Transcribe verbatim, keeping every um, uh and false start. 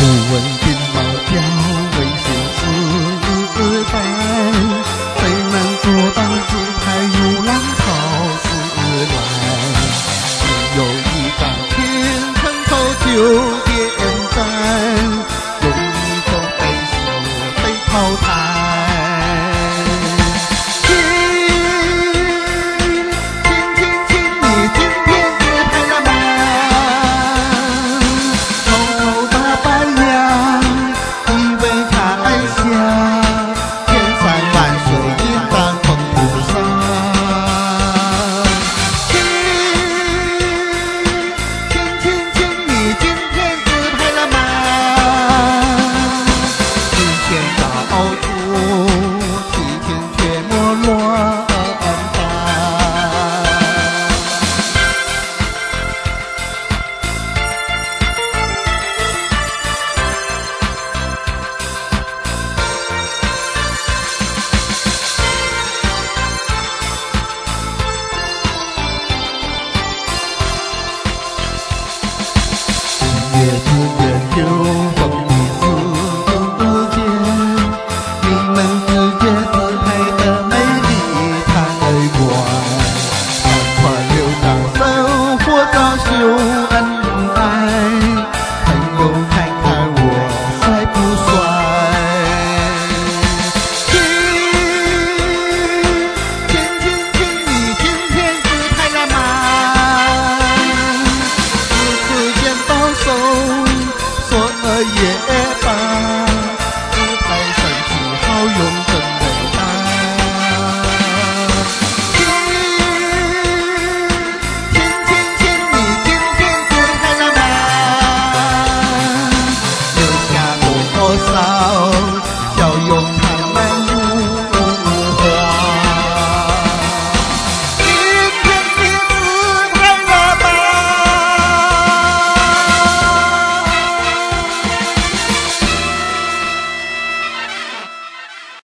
不问金毛角，为心自在，谁能做到自拍如浪潮死来？只有一张天秤头九点赞，用一种被死被淘汰。越自愿就逢彼此不见，你们之间自拍的美丽太怪，赶快留张生活照秀恩爱，朋友看看我帅不帅？亲亲亲亲，你今天自拍了吗？此次见到手说而言